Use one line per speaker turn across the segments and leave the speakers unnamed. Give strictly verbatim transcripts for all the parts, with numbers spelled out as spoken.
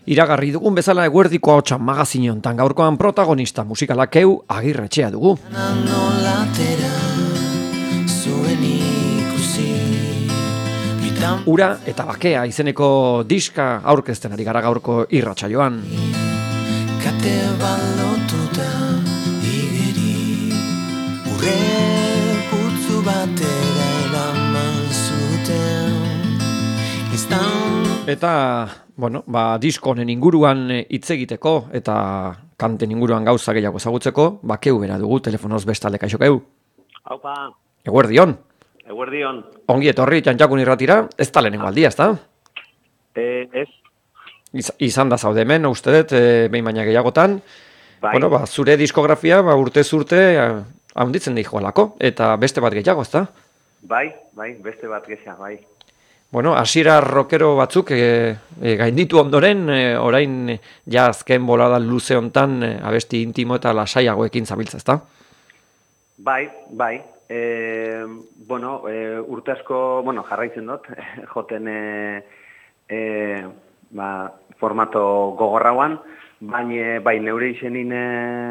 Iragarri dugun bezala eguerdiko ahotsa magazin hontan gaurkoan protagonista musikalak eu Agirretxea dugu. Ura eta bakea izeneko diska aurkezten ari gara gaurko irratsaioan. Kate balotuta igeri urre putzu batera eraman zuten Eta, bueno, ba, disko honen inguruan hitz egiteko eta kanten inguruan gauza gehiago ezagutzeko, bakeu bera dugu, telefonoz bestalde kaixo keu.
Haupa.
Eguerdion.
Eguerdion.
Ongi etorri txantxakun irratira, ez da lehenengo aldia, ez da?
Eh, ez.
Iz, izan da zaude hemen, uste dut, e, behin baina gehiagotan.
Bai.
Bueno, ba, zure diskografia, ba, urte zurte, handitzen dihoalako, eta beste bat gehiago, ez da?
Bai, bai, beste bat gehiago, bai.
Bueno, hasiera rockero batzuk e, e, gainditu ondoren, e, orain ja azken bolada luze hontan e, abesti intimo eta lasaiagoekin zabiltza, ezta?
Bai, bai. E, bueno, e, urte asko, bueno, jarraitzen dut, joten e, e, ba, formato gogorrauan, baina bai neure izenin e,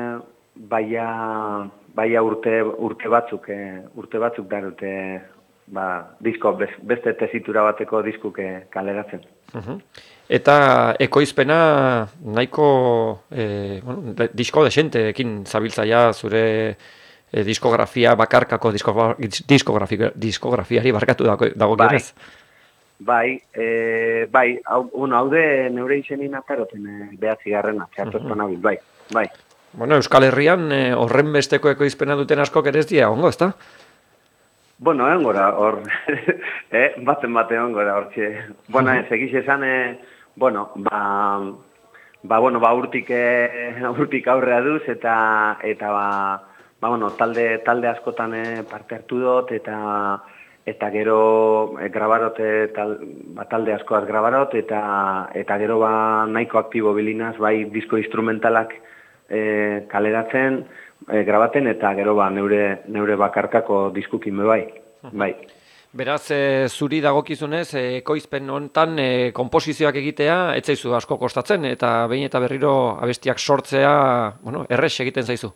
baia, baia urte, urte batzuk, e, urte batzuk darute ba, disko, beste tesitura bateko diskuke kaleratzen.
Uh-huh. Eta ekoizpena nahiko e, bueno, de, disko desenteekin zabiltzaia zure e, diskografia bakarkako diskografia, diskografiari barkatu dago, dago
bai,
gionez?
Bai, e, bai, hau, un, haude neure izenin ataroten e, behatzi garrena, txartozko nabil, bai, bai.
Bueno, Euskal Herrian e, horren besteko ekoizpena duten askok ere ez dira, ongo, ezta?
Bueno, egon gora, hor, eh, batzen bate egon gora, hor, txe. Bueno, ez egiz esan, eh, bueno, ba, ba, bueno, ba, urtik, eh, urtik aurrea duz, eta, eta, ba, ba, bueno, talde, talde askotan eh, parte hartu dut, eta, eta gero eh, grabarot, eh, tal, ba, talde askoaz grabarot, eta, eta gero, ba, nahiko aktibo bilinaz, bai, disko instrumentalak eh, kaleratzen, E, grabaten eta gero ba neure neure bakarkako diskukin bai. Bai.
Beraz, e, zuri dagokizunez e, ekoizpen hontan e, konposizioak egitea ez zaizu asko kostatzen eta behin eta berriro abestiak sortzea, bueno, erres egiten zaizu.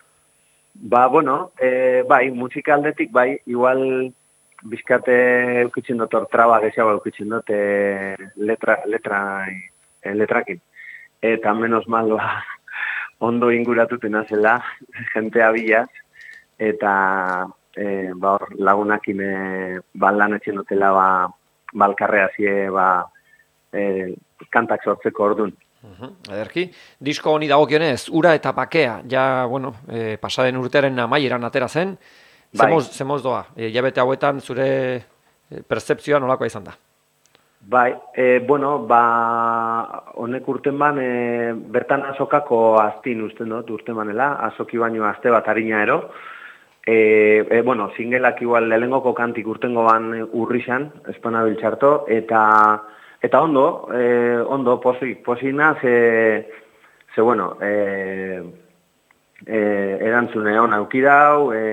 Ba, bueno, e, bai, musika aldetik bai, igual bizkate eukitzen dut hor traba gehiago eukitzen dut e, letra letra e, letrakin. Eta menos mal ba ondo inguratuten azela, jentea bilaz, eta e, ba, lagunakin e, balan etxen dutela ba, balkarrea zie ba, e, kantak sortzeko ordun.
Uh-huh. Ederki, disko honi dagokionez, ura eta bakea, ja, bueno, e, pasaden urtearen amaieran atera zen, bai. zemoz, zemoz doa, e, jabete hauetan zure pertzepzioa nolakoa izan da?
Bai, e, bueno, ba, honek urten ban, e, bertan azokako aztin usten dut, urten banela, azoki baino azte bat harina ero. E, e, bueno, singelak igual lehengoko kantik urtengo ban urrixan, espanabil txarto, eta, eta ondo, e, ondo, posi, posina, ze, ze bueno, e, e, erantzune hona aukidau, e,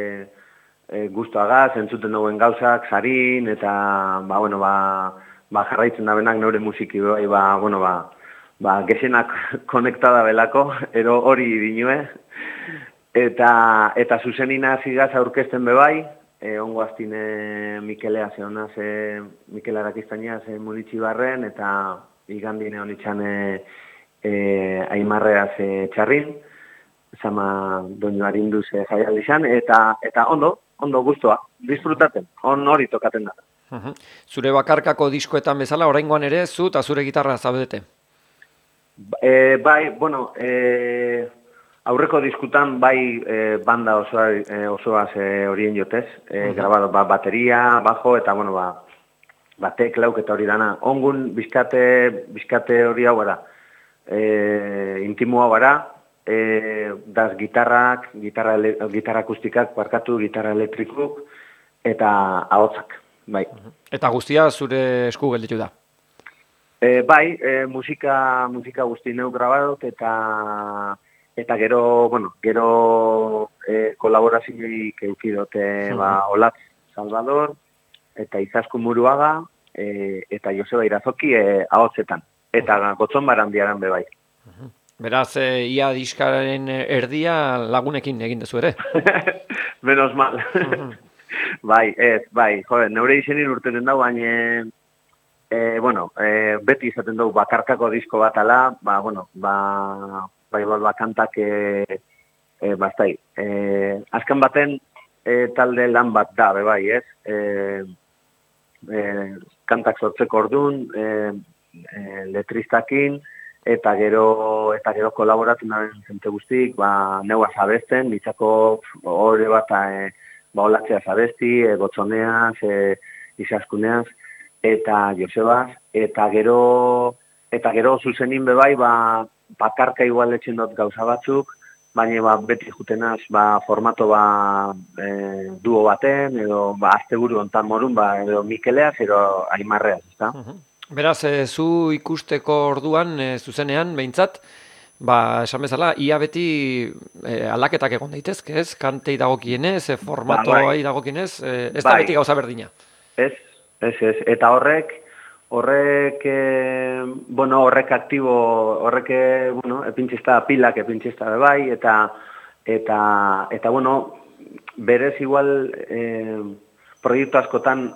e, guztuagaz, entzuten duen gauzak, zarin, eta, ba, bueno, ba, ba, jarraitzen da benak neure musiki bai, ba, bueno, ba, ba, gezenak konektada belako, ero hori dinue, eta, eta zuzenina zigaz aurkezten bebai, e, ongo aztine Mikelea ze hona, ze Mikel Arakiztaina, ze Munitxi Barren, eta igandine honitxan e, e, Aimarrea ze txarrin, zama doinu harindu ze jaialdizan, eta, eta ondo, ondo guztua, disfrutaten, on hori tokaten da.
Uhum. Zure bakarkako diskoetan bezala, oraingoan ere, zu eta zure gitarra zaudete?
E, bai, bueno, e, aurreko diskutan bai e, banda osoa, e, osoaz e, horien jotez, e, uhum. grabado, ba, bateria, bajo, eta, bueno, ba, ba teklauk eta hori dana. Ongun, bizkate, bizkate hori hau gara, e, intimoa gara, e, daz gitarrak, gitarra, gitarra akustikak, parkatu, gitarra elektrikuk, eta ahotsak. Bai.
Eta guztia zure esku gelditu da?
E, bai, e, musika, musika guzti neu grabadot eta eta gero, bueno, gero e, kolaborazioik eukidot, e, ba, Olatz Salvador eta Izaskun Muruaga e, eta Joseba Irazoki e, ahotsetan. eta gotzon barandiaran be bai.
Beraz, e, ia diskaren erdia lagunekin egin dezu ere?
Menos mal. Bai, ez, bai, jode, neure izenin urtenen dau, baina, e, bueno, e, beti izaten dugu bakarkako disko bat ala, ba, bueno, ba, bai, bai, bakantak, e, e, bastai, e, azken baten, e, talde lan bat da, be bai, ez, e, e, kantak sortzeko ordun, e, e, letristakin, eta gero eta gero kolaboratu nahen zente guztik, ba, neua zabesten, ditzako hori bat, e, ba, olatzea zabesti, e, gotzoneaz, e, izaskuneaz, eta Josebaz, eta gero, eta gero zuzenin bebai, ba, bakarka igual etxen dut gauza batzuk, baina ba, beti jutenaz, ba, formato ba, e, duo baten, edo ba, azteburu ontan morun, ba, edo Mikeleaz, edo Aimarreaz, ezta?
Beraz, e, zu ikusteko orduan, e, zuzenean, behintzat, ba, esan bezala, ia beti e, aldaketak egon daitezke, ez? Kantei dagokienez, e, formatoai
ba, bai.
dagokienez, e, ez
bai.
da beti gauza berdina.
Ez, ez, ez. Eta horrek, horrek, e, bueno, horrek aktibo, horrek, e, bueno, epintxista pilak, epintxista bai, eta, eta, eta, bueno, berez igual, e, proiektu askotan,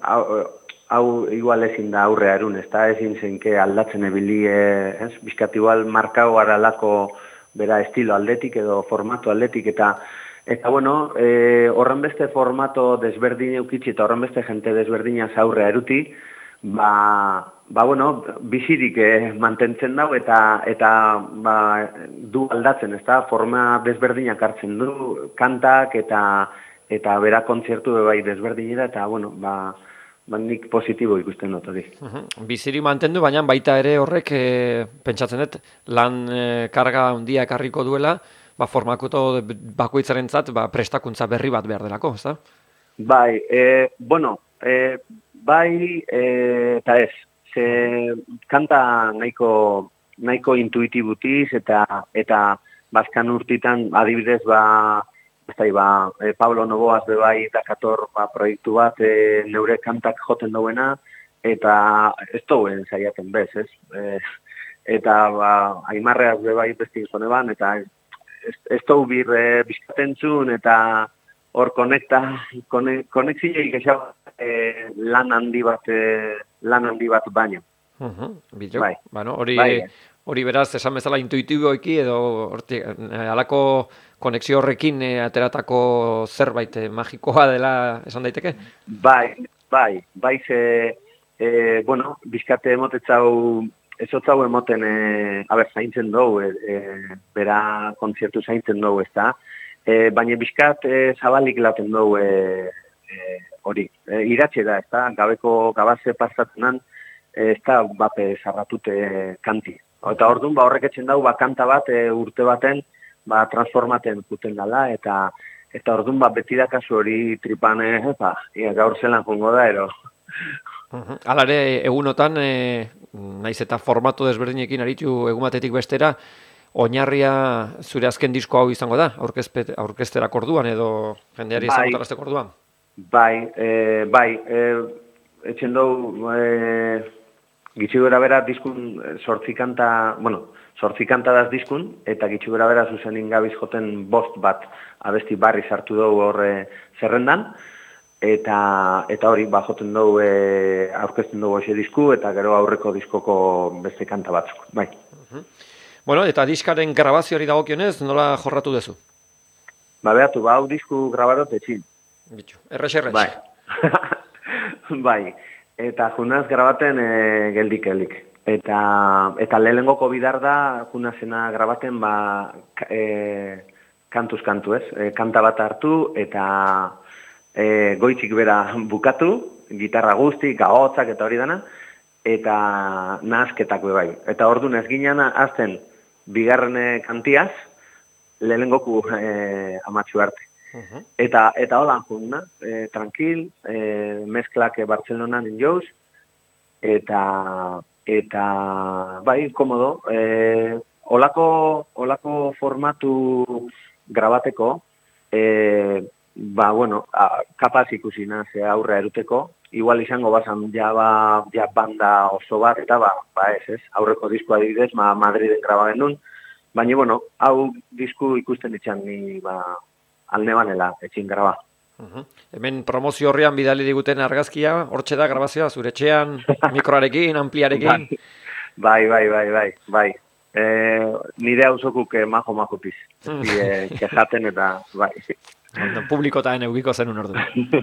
hau igual ezin da aurrea erun, ez da ezin zenke aldatzen ebili, ez? Bizkat igual markau aralako bera estilo aldetik edo formato aldetik, eta eta bueno, e, horren beste formato desberdin eukitzi eta horren beste jente desberdinaz aurrea eruti, ba, ba bueno, bizirik eh, mantentzen dau eta eta ba, du aldatzen, ez da, forma desberdinak hartzen du, kantak eta eta bera kontzertu bai desberdinera, eta bueno, ba, ba nik positibo ikusten dut hori.
Biziri mantendu, baina baita ere horrek, e, pentsatzen dut, lan e, karga handia ekarriko duela, ba, formakuto bakoitzarentzat ba, prestakuntza berri bat behar delako, ez da?
Bai, e, bueno, e, bai e, eta ez, ze kanta nahiko, nahiko intuitibutiz eta eta bazkan urtitan adibidez ba, Eztai, ba, e, Pablo Novoaz bebai dakator ba, proiektu bat e, neure kantak joten duena, eta ez duen zaiaten bez, ez? E, eta ba, Aimarreaz bebai besti zone ban, eta ez, ez dugu bir e, bizkatentzun, eta hor konekta, kone, konexioik esau e, lan handi bat, e, lan handi bat baino.
Uh-huh, Bideo,
bai.
Bueno, hori,
bai.
hori beraz, esan bezala intuitiboiki, edo horti, halako konexio horrekin e, ateratako zerbait e, magikoa dela esan daiteke?
Bai, bai, bai ze, e, bueno, bizkate emotetzau, ezotzau emoten, e, haber, zaintzen dugu, e, e, bera kontzertu zaintzen dugu, ez da, e, baina bizkat e, zabalik laten dugu e, e, hori, e, iratxe da, ez da, gabeko gabaze pasatunan, e, ez da, bape zarratute kanti. Eta orduan, ba, horrek etxen dugu, ba, kanta bat e, urte baten, ba, transformaten puten gala, eta eta orduan bat beti da kasu hori tripane, eta ia, gaur zelan jongo da, ero.
Uh-huh. Alare, egunotan, e, naiz eta formatu desberdinekin aritu egumatetik bestera, oinarria zure azken disko hau izango da, aurkezterak orduan, edo jendeari ezagutarazteko orduan?
Bai, e, bai, e, etxen dugu, e, gitxi gara bera diskun sortzi kanta, bueno, sortzi kanta daz diskun, eta gitxi gara bera zuzenin gabiz joten bost bat abesti barri sartu dugu horre zerrendan, eta eta hori, ba, joten dugu e, aurkezten dugu hoxe disku, eta gero aurreko diskoko beste kanta batzuk, bai.
Uh-huh. Bueno, eta diskaren grabazioari dagokionez, nola jorratu duzu?
Ba, behatu, ba, hau disku grabarot etxin.
Bitxu, errex, errex.
Bai, bai. Eta junaz grabaten e, geldik-geldik. Eta, eta lehenengoko bidar da, junazena grabaten, ba, e, kantuz kantu ez, e, kanta bat hartu, eta e, goitzik bera bukatu, gitarra guzti, gaotzak eta hori dana, eta nahazketak bai. Eta orduan ez ginen azten bigarren kantiaz, lehenengoku e, amatxu arte. Uh-huh. Eta eta holan juna, e, tranquil, e, mezklak Bartzelonan injoz, eta eta bai, komodo, e, olako, olako formatu grabateko, e, ba, bueno, a, kapaz ikusi ze aurre eruteko, igual izango bazan ja, ba, ja banda oso bat, eta ba, ba ez, ez, aurreko diskoa adibidez, ma Madriden graba genuen, baina, bueno, hau disku ikusten ditxan ni, ba, alne banela, etxin graba.
Uh-huh. Hemen promozio horrian bidali diguten argazkia, hortxe da grabazioa, zure etxean, mikroarekin, ampliarekin.
Bai, bai, bai, bai, bai. E, nire hausokuk eh, majo-majo piz. E, kejaten eta, bai.
Publikotaen eugiko zenun ordu.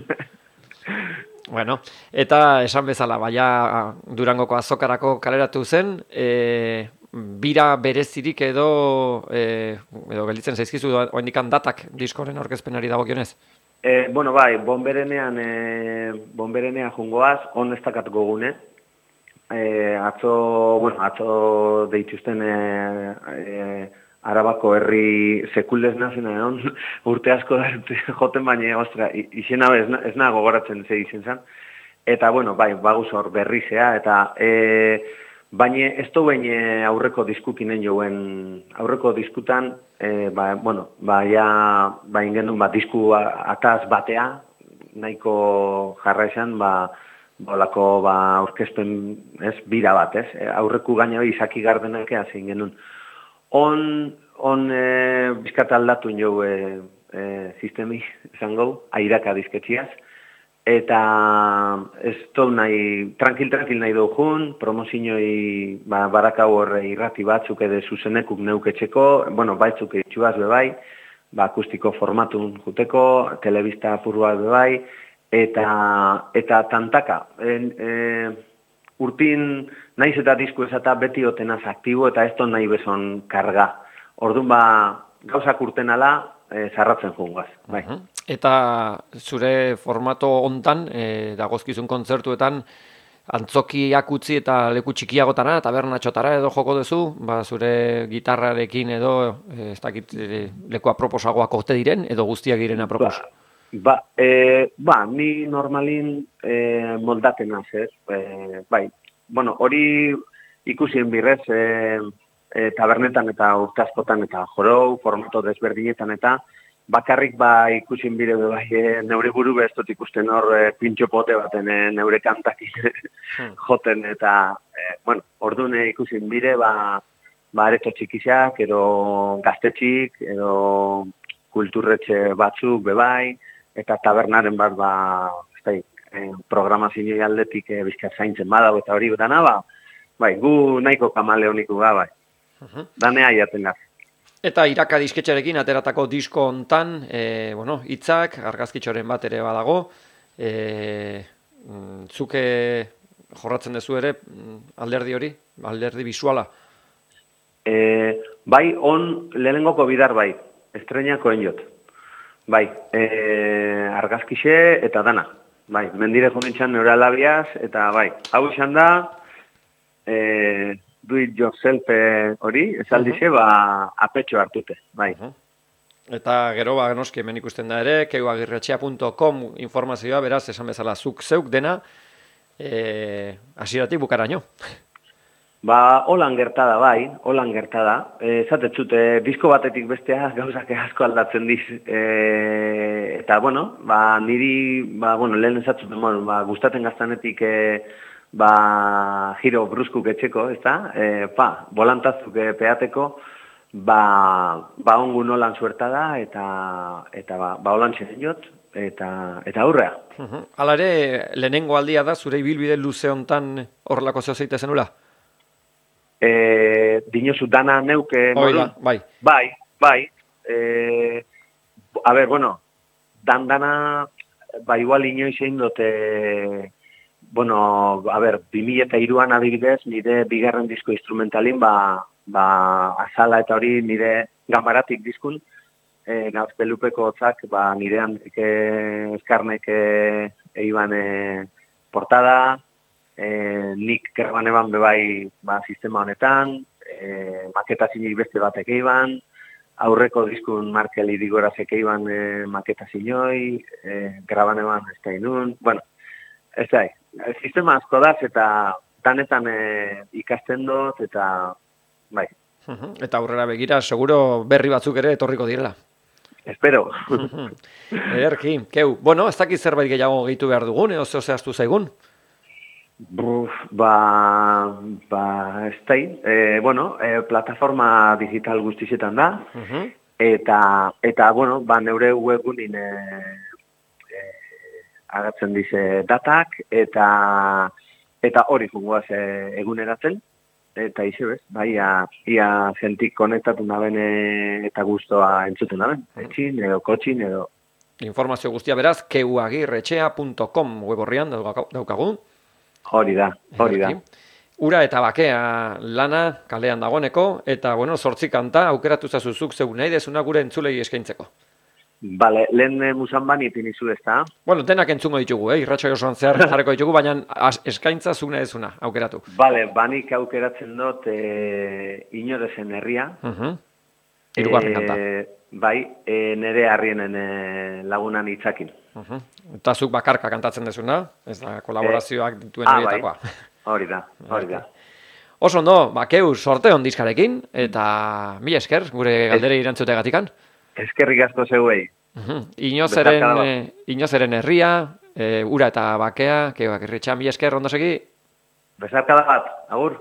Bueno, eta esan bezala, baina Durangoko azokarako kaleratu zen, e, bira berezirik edo, e, edo gelditzen zaizkizu oendikan datak diskoren aurkezpenari dagokionez?
E, bueno, bai, bonberenean, e, bonberenean jungoaz, on ez dakat gogune. E, atzo, bueno, atzo deituzten e, e, Arabako herri sekulez nazen egon, urte asko da joten baina, ostra, izena ez, ez nago gogoratzen ze izen zen. Eta, bueno, bai, baguz hor berrizea, eta e, baina ez du baina aurreko diskukinen joen, aurreko diskutan, e, ba, bueno, ba, ja, ba, ingenun, ba, disku ataz batea, nahiko jarra esan, ba, bolako, ba, aurkezpen, ez, bira bat, ez, e, aurreku gaina izaki gardenak egin genuen. On, on e, bizkat aldatu jo e, e, sistemi, zango, airaka dizketxiaz, eta ez du nahi, tranquil-tranquil nahi dugun, promozinoi ba, barakau horre irrati batzuk edo zuzenekuk neuketxeko, bueno, baitzuk itxuaz bebai, ba, akustiko formatun juteko, telebista apurua bebai, eta, eta tantaka, en, e, urtin naiz eta disku ez eta beti otenaz aktibo eta ez nahi bezon karga. Orduan ba, gauzak urten ala, e, zarratzen jungaz. Bai.
Uh-huh. Eta zure formato hontan, e, dagozkizun kontzertuetan, antzokiak utzi eta leku txikiagotara, tabernatxotara edo joko duzu, ba, zure gitarrarekin edo, e, ez dakit, e, leku aproposagoak ote diren, edo guztiak diren apropos?
Ba, ba, e, ba ni normalin e, moldaten ez, e, bai, bueno, hori ikusien birrez, e, e, tabernetan eta urtazkotan eta jorou, formato desberdinetan eta bakarrik ba ikusin bire bai, e, neure buru bestot ikusten hor e, pintxo pote baten e, neure kantak hmm. joten eta, e, bueno, ordune ikusin bire ba, ba areto txikizak, edo gaztetxik, edo kulturretxe batzuk bebai, eta tabernaren bat ba, ez e, programazio aldetik e, bizkat zaintzen badago eta hori dana, ba, bai, gu nahiko kamaleoniku ga, bai. Uh-huh. Danea jaten gaz.
Eta iraka disketxarekin ateratako disko hontan, e, bueno, hitzak, argazkitxoren bat ere badago, e, zuke jorratzen dezu ere alderdi hori, alderdi bisuala?
E, bai, on lehenengoko bidar bai, estreñako enjot. Bai, e, argazkixe eta dana. Bai, mendire jonitxan neura labiaz, eta bai, hau izan da, e, do it yourself hori, esaldixe, uh-huh. ba, apetxo hartute, bai. Uh-huh.
Eta gero, ba, noski, hemen ikusten da ere, keuagirretxea punto com informazioa, beraz, esan bezala, zuk zeuk dena, e, hasieratik bukaraino.
Ba, holan gertada, bai, holan gertada. E, zatetzut, e, disko batetik bestea gauzak asko aldatzen diz. E, eta, bueno, ba, niri, ba, bueno, lehen esatzut, bueno, ba, gustaten gaztanetik, e, ba, giro bruskuk etxeko, ez da? E, pa, bolantazuk e, peateko, ba, ba ongun holan suerta da, eta, eta ba, ba holan txenen jot, eta, eta aurrea.
Uh-huh. Hala ere, lehenengo aldia da, zure ibilbide luze hontan horrelako zeo zeite zenula?
E, dinosu dana neuke
morun. Bai.
Bai, bai. E, a ber, bueno, dan dana, ba, igual inoiz egin dute, bueno, a ber, bi mila hiruan adibidez, nire bigarren disko instrumentalin, ba, ba, azala eta hori nire gamaratik diskun, e, Gazpelupeko hotzak, ba, nire handike eskarnek eiban e, portada, E, nik kerban eban bebai ba, sistema honetan, e, maketa zinik beste batek eiban, aurreko diskun Markel Irigorazek eiban e, maketa zinoi, e, graban eban ez da inun, bueno, ez da, e, sistema asko daz eta danetan e, ikasten dut eta bai.
Eta aurrera begira, seguro berri batzuk ere etorriko direla.
espero.
Ederki, keu. Bueno, ez dakit zerbait gehiago gehitu behar dugun, edo zeo zehaztu zaigun?
Buf, ba, ba, ez da, e, bueno, e, plataforma digital guztizetan da,
Uh-huh.
eta, eta, bueno, ba, neure webgunin e, e, agatzen dize datak, eta, eta hori jungoaz e, eguneratzen, eta ize bez, ba, ia, ia zentik konektatu naben e, eta guztoa entzuten naben, etxin, edo kotxin, edo...
Informazio guztia beraz, keuagirretxea punto com web horrian daukagu.
Hori da, hori da.
Ura eta bakea lana kalean dagoeneko, eta, bueno, zortzi kanta aukeratu zazuzuk zeu nahi dezuna gure entzulei eskaintzeko.
Bale, lehen e, musan bani ipinizu ez da?
Bueno, denak entzungo ditugu, eh? Irratsaio osoan zehar jarreko ditugu, baina as, eskaintza zuk nahi dezuna aukeratu.
Bale, banik aukeratzen dut e, inorezen herria.
Uh-huh. Hirugarren kanta.
Bai, e, nere harrienen e, lagunan hitzakin.
Uh-huh. Eta zuk bakarka kantatzen dezuna, ez da kolaborazioak dituen
ah,
horietakoa.
Bai. Hori da, hori da.
Oso ondo, bakeu sorte on diskarekin, eta mi esker, gure galdere irantzutegatikan.
Eskerrik asko zeuei.
Uh-huh. Inozeren, e, inozeren herria, e, ura eta bakea, keuak irritxa, mi esker, ondo segi?
Besarkada bat, agur.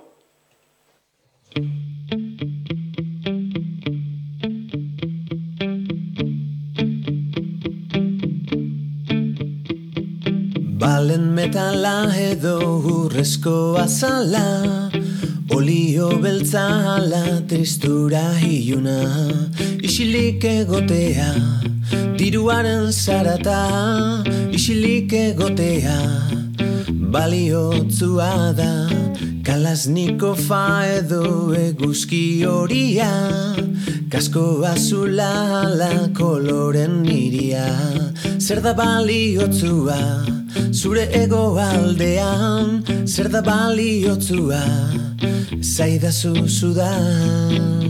Balen metala edo urrezko azala, olio beltzala tristura hiluna, isilik egotea, diruaren zarata, isilik egotea, baliotzua da, kalasniko fa edo eguzki horia, kasko azula la koloren iria, zer da baliotzua, zure ego aldean, zer da baliotzua, zaidazu zudan.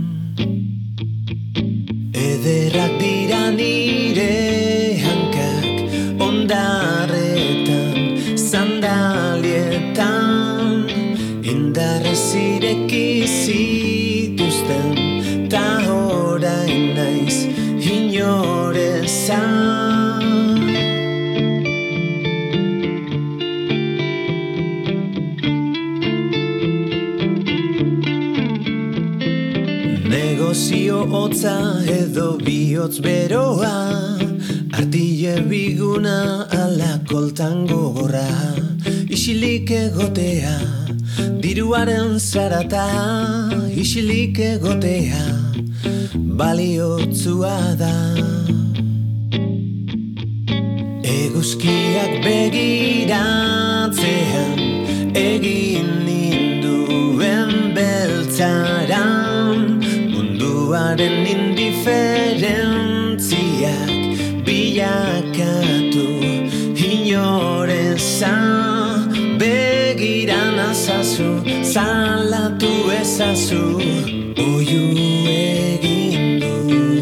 Ederrak dira nire hankak, ondarretan, sandalietan, indarrez ireki zituzten, ta orain naiz inorezan. Negozio hotza edo bihotz beroa, artile biguna ala koltan gogorra, isilik egotea, diruaren zarata, isilik egotea, baliotzua da. Eguzkiak begiratzean, egin ninduen beltzaran, munduaren indiferentziak bilakatu inorezan. Begiran azazu, zalatu ezazu, oiu egin du.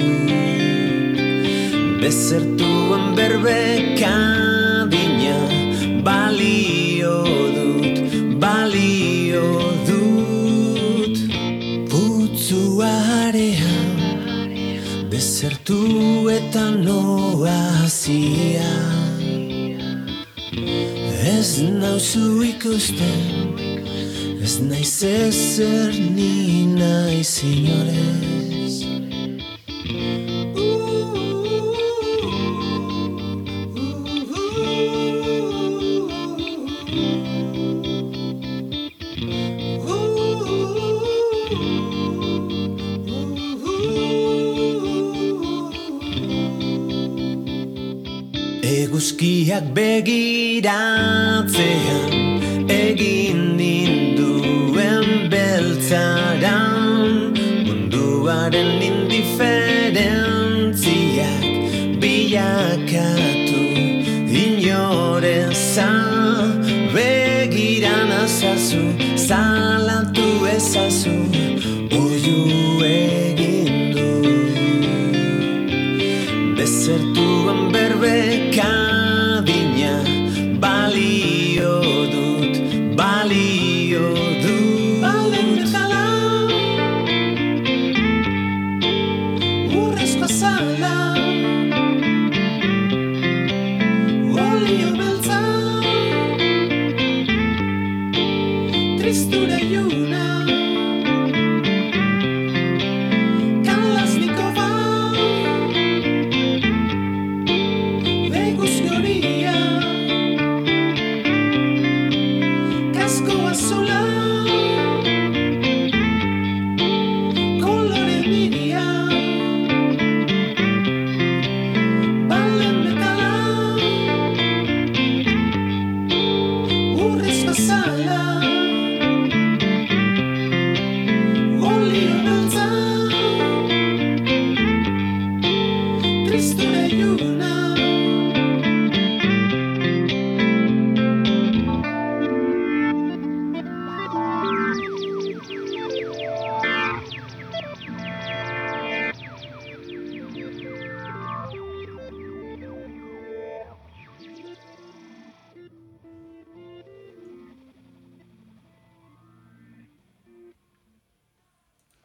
Bezertuen berbekadina, balio dut, balio dut. Putzuarean, bezertu eta noazia. Ez nauzu ikusten, ez naiz ezer ni naiz inorez. Eguzkiak begiratzean, egin ninduen beltzaran, munduaren indiferentziak bilakatu inorezan. Begiran azazu, zalatu ezazu, oiu egin du. Bezertu